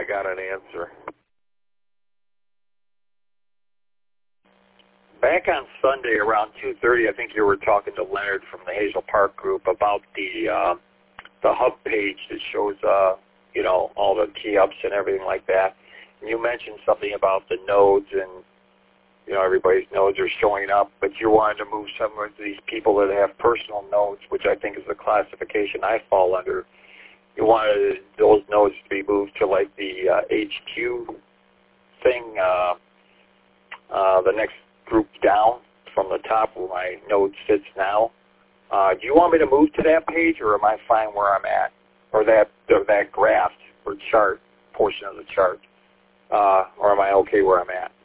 I got an answer. Back on Sunday around 2:30, I think you were talking to Leonard from the Hazel Park group about the hub page that shows all the key ups and everything like that. And you mentioned something about the nodes and everybody's nodes are showing up, but you wanted to move some of these people that have personal nodes, which I think is the classification I fall under. You wanted those nodes to be moved to like the HQ thing, the next group down from the top where my node sits now. Do you want me to move to that page, or am I fine where I'm at, or that graph or chart portion of the chart, or am I okay where I'm at?